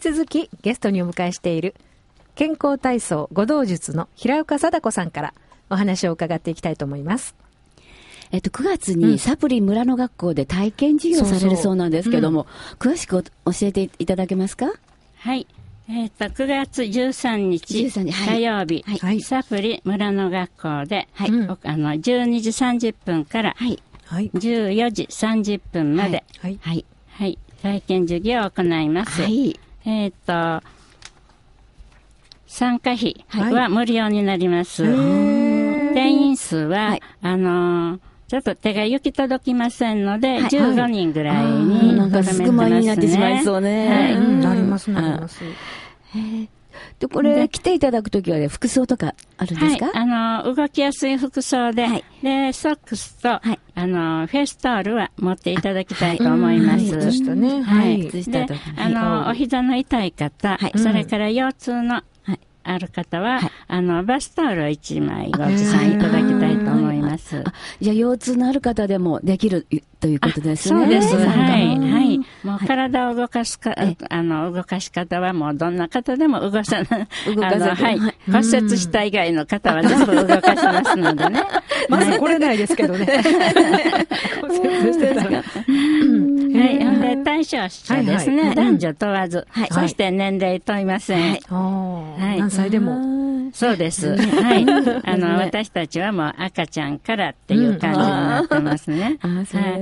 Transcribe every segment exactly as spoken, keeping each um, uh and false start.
続きゲストにお迎えしている健康体操護道術の平岡貞子さんからお話を伺っていきたいと思います。 えっと、くがつにサプリ村の学校で体験授業されるそうなんですけども、そうそう、うん、詳しく教えていただけますか？ はい。えっと、くがつじゅうさんにち火曜日、はい、サプリ村の学校で、はい、あのじゅうにじさんじゅっぷんから、はい、じゅうよじさんじゅっぷんまで、はいはいはい、体験授業を行います。はい、えっと参加費は無料になります。はい、定員数は、はい、あのーちょっと手が行き届きませんので、はい、じゅうごにんぐらいになんか少まになってしまいそうね。 はい、うん、なりますなります。 でこれ来ていただくときは、ね、服装とかあるんですか？ はい、あの動きやすい服装で、はい、でソックスと、はい、あのフェイスタオルは持っていただきたいと思います。 はい、靴下ね。 はい。で、あのお膝の痛い方、はい、それから腰痛のある方は、はい、あのバスタオルをいちまいご持参いただきたいと思います。 じゃあ腰痛のある方でもできるということですね。 そうです。はいはい。もう体を動かすか、はい、あの動かし方はもうどんな方でも動かさない。動かさない。はい。骨折した以外の方は全部動かしますのでね。 まず来れないですけどね。骨折してたら。 はい。で対象者ですね。はいはい、男女問わず、はい、そして年齢問いません。はい。 はい、何歳でも。 そうです。はい。あの私たちはもう赤ちゃんからっていう感じになってますね。うん、はい。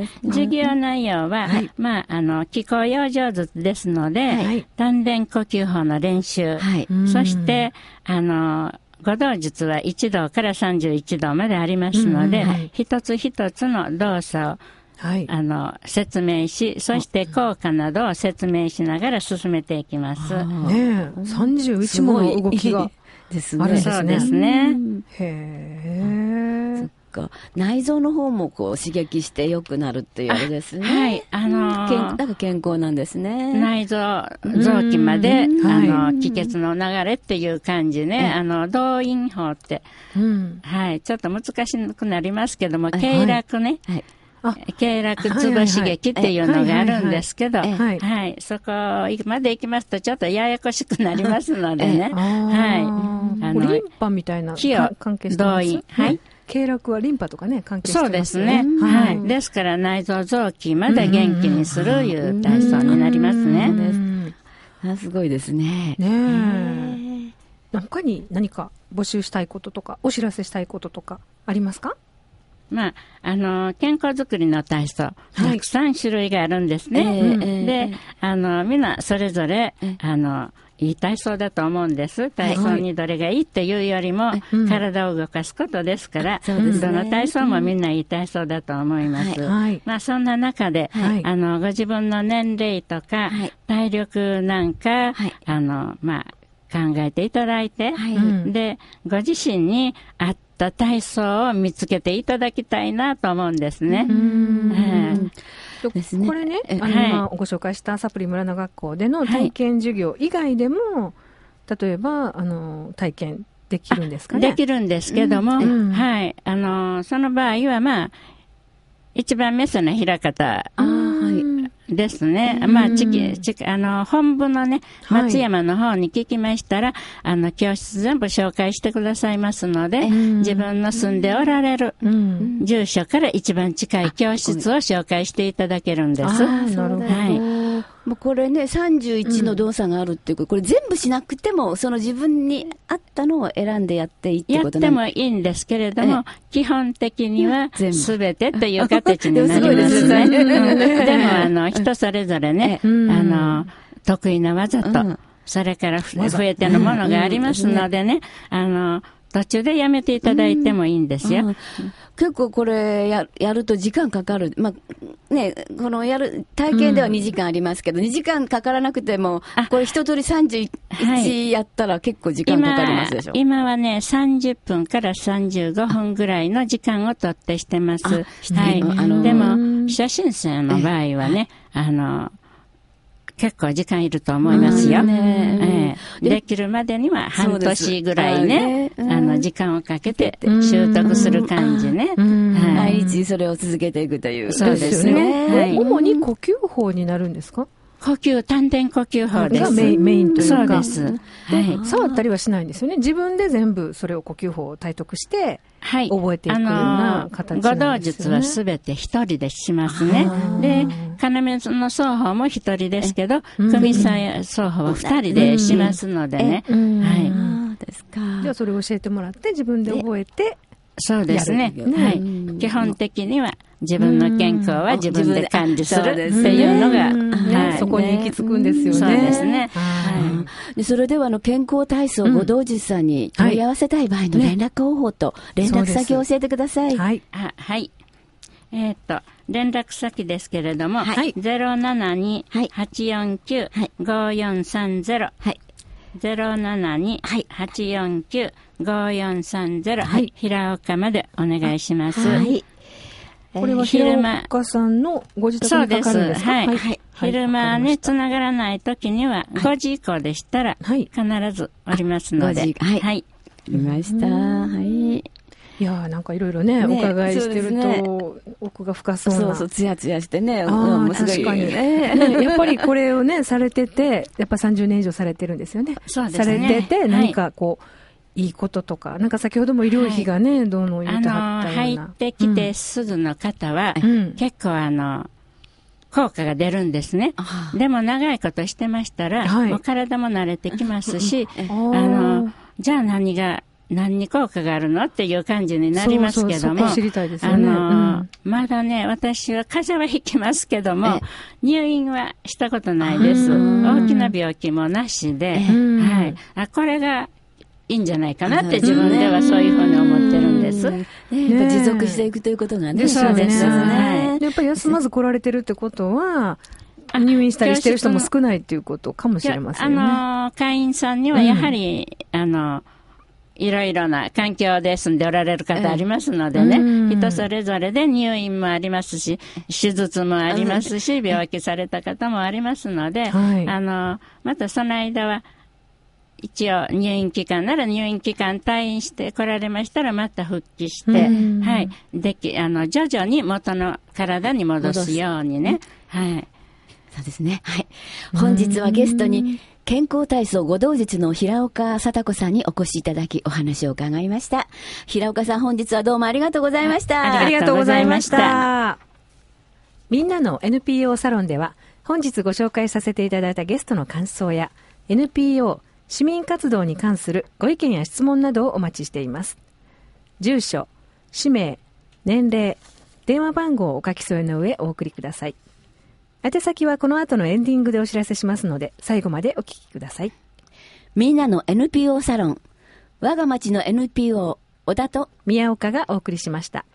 授業内容は、はい、まああの気候養生術ですので、はい、丹田呼吸法の練習、はい、そしてあの護道術はいちどからさんじゅういちどまでありますので、はい、一つ一つの動作をはい、あの説明し、そして効果などを説明しながら進めていきます。 ねえ、さんじゅういちもの動きがあるんですね。 そうですね。 へえ。 そっか。内臓の方もこう刺激して良くなるっていうあれですね。 はい、あのー、だから健康なんですね。 内臓臓器まであの気血の流れっていう感じね。あの動員法って、うん、はい、ちょっと難しくなりますけども、経絡ね。はいはい経絡つぼ刺激っていうのがあるんですけど、はい、はい、そこまで行きますとちょっとややこしくなりますのでね。はい。 あのリンパみたいな関係してます。動員。はい。経絡はリンパとかね関係してますね。 そうですね。はい。ですから内臓臓器まで元気にするいう体操になりますね。 あ、すごいですね。 ねえ。他に何か募集したいこととかお知らせしたいこととかありますか？ まあ、あの健康づくりの体操、たくさん種類があるんですね。はい、で、あのみんなそれぞれあのいい体操だと思うんです。体操にどれがいいっていうよりも、はい、体を動かすことですから、うん、どの体操もみんないい体操だと思います。はい、まあそんな中で、はい、あのご自分の年齢とか、はい、体力なんか、はい、あのまあ考えていただいて、はい、でご自身に合った体操を見つけていただきたいなと思うんですね。うん、 ですね。これね、あの、はい、今ご紹介したサプリ村の学校での体験授業以外でも、はい、例えばあの体験できるんですかね？ できるんですけども、うん、はい、あのその場合はまあ一番目その平方ですね。まあちきちきあの本部のね松山の方に聞きましたら、はい、あの教室全部紹介してくださいますので、自分の住んでおられる住所から一番近い教室を紹介していただけるんです。 なるほど。はい。もうこれねさんじゅういちの動作があるっていうこと、うん、これ全部しなくてもその自分に合ったのを選んでやっていいってことなんやってもいいんですけれども、基本的にはすべてという形になりますね。でもあの人それぞれね、あの得意な技と、うん、それから増えてのものがありますのでね、あの途中でやめていただいてもいいんですよ。うんうん、 結構これ や, やると時間かかる。まあね、このやる体験ではにじかんありますけど、うん、にじかんかからなくてもこれ一通りさんじゅういちやったら結構時間かかりますでしょ。 今, 今はねさんじゅっぷんからさんじゅうごふんぐらいの時間をとってしてます。はい。あのでも初心者の場合はね、あの結構時間いると思いますよ。ねえー、できるまでには半年ぐらいね、あの時間をかけて習得する感じね。 毎日それを続けていくという。 そうですね。 はい、主に呼吸法になるんですか？ 呼吸、丹田呼吸法です。 がメイン、メインというか。 そうです。はい。 触ったりはしないんですよね。自分で全部それを呼吸法を体得して、 はい。 覚えていくような形なんですよね。 五道術はすべて一人でしますね。で、要の奏法も一人ですけど、組さん奏法は二人でしますのでね。はい。 ですか。 じゃあそれを教えてもらって自分で覚えて。 そうですね。はい。基本的には自分の健康は自分で管理するっていうのが、 はい、そこに行き着くんですよね。 そうですね。 はい。でそれではあの健康体操五道術さんに問い合わせたい場合の連絡方法と連絡先を教えてください。 はい。 はい。えっと、連絡先ですけれども、ゼロななに はちよんきゅう ごよんさんゼロ。はい。ゼロななに はちよんきゅう ごよんさんゼロ、はい、平岡までお願いします。はい。 これは平岡さんのご自宅にかかるんですか？ はい。はいはい、昼間ね、つながらないときには、ごじ以降でしたら、必ずおりますので。 はい。はい。はい。見ました。はい。 いやーなんかいろいろね、お伺いしてると、奥が深そうな。 そうそう、つやつやしてね。 ああ、確かに。やっぱりこれをね、されてて、やっぱさんじゅうねん以上されてるんですよね。 そうですね。 されてて、何かこう、いいこととか、なんか先ほども医療費がね、どうの言ってはったような。 入ってきてすぐの方は、結構あの、効果が出るんですね。でも長いことしてましたら、もう体も慣れてきますし、あの、じゃあ何が、何に効果があるのっていう感じになりますけども、 知りたいですよね。 あの、まだね、私は風邪はひきますけども、入院はしたことないです。大きな病気もなしで、はい。あ、これがいいんじゃないかなって自分ではそういうふうに思ってるんです。 ね、やっぱ持続していくということがね。 そうですね。 やっぱり休まず来られてるってことは、入院したりしてる人も少ないっていうことかもしれませんね。 あの、会員さんにはやはり、あの、いろいろな環境で住んでおられる方ありますのでね、人それぞれで入院もありますし、手術もありますし、病気された方もありますので、あの、またその間は、一応入院期間なら入院期間退院して来られましたらまた復帰して、はい、でき、あの、徐々に元の体に戻すようにね、はい。 そうですね。はい。本日はゲストに、健康体操五道術の平岡聡子さんにお越しいただきお話を伺いました。平岡さん本日はどうもありがとうございました。 ありがとうございました。みんなの エヌピーオー サロンでは本日ご紹介させていただいたゲストの感想や エヌピーオー 市民活動に関するご意見や質問などをお待ちしています。住所、氏名、年齢、電話番号をお書き添えの上お送りください。宛先はこの後のエンディングでお知らせしますので、最後までお聞きください。 みんなの エヌピーオー サロン、我が町の エヌピーオー、小田と宮岡がお送りしました。